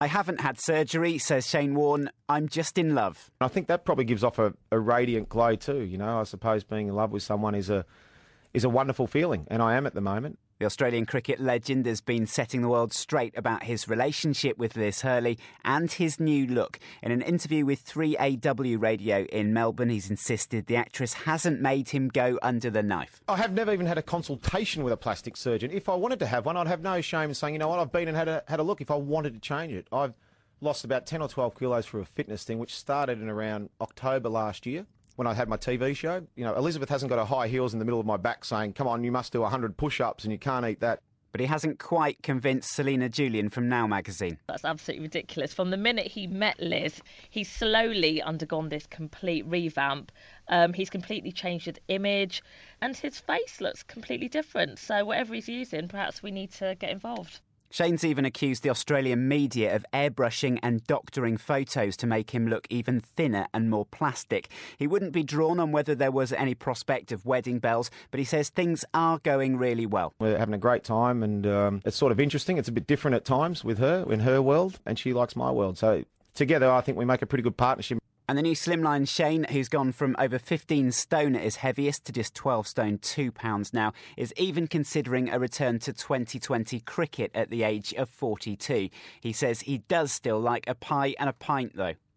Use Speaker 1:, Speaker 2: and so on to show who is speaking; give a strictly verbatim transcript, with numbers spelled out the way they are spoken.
Speaker 1: I haven't had surgery, says Shane Warne. I'm just in love.
Speaker 2: I think that probably gives off a, a radiant glow too. You know, I suppose being in love with someone is a is a wonderful feeling, and I am at the moment.
Speaker 1: The Australian cricket legend has been setting the world straight about his relationship with Liz Hurley and his new look. In an interview with three A W Radio in Melbourne, he's insisted the actress hasn't made him go under the knife.
Speaker 2: I have never even had a consultation with a plastic surgeon. If I wanted to have one, I'd have no shame in saying, you know what, I've been and had a, had a look if I wanted to change it. I've lost about ten or twelve kilos for a fitness thing, which started in around October last year, when I had my T V show. You know, Elizabeth hasn't got her high heels in the middle of my back saying, come on, you must do one hundred push-ups and you can't eat that.
Speaker 1: But he hasn't quite convinced Selena Julian from Now magazine.
Speaker 3: That's absolutely ridiculous. From the minute he met Liz, he's slowly undergone this complete revamp. Um, he's completely changed his image and his face looks completely different. So whatever he's using, perhaps we need to get involved.
Speaker 1: Shane's even accused the Australian media of airbrushing and doctoring photos to make him look even thinner and more plastic. He wouldn't be drawn on whether there was any prospect of wedding bells, but he says things are going really well.
Speaker 2: We're having a great time, and um, it's sort of interesting. It's a bit different at times with her, in her world, and she likes my world. So together, I think we make a pretty good partnership.
Speaker 1: And the new slimline Shane, who's gone from over fifteen stone at his heaviest to just twelve stone two pounds now, is even considering a return to twenty twenty cricket at the age of forty-two. He says he does still like a pie and a pint, though.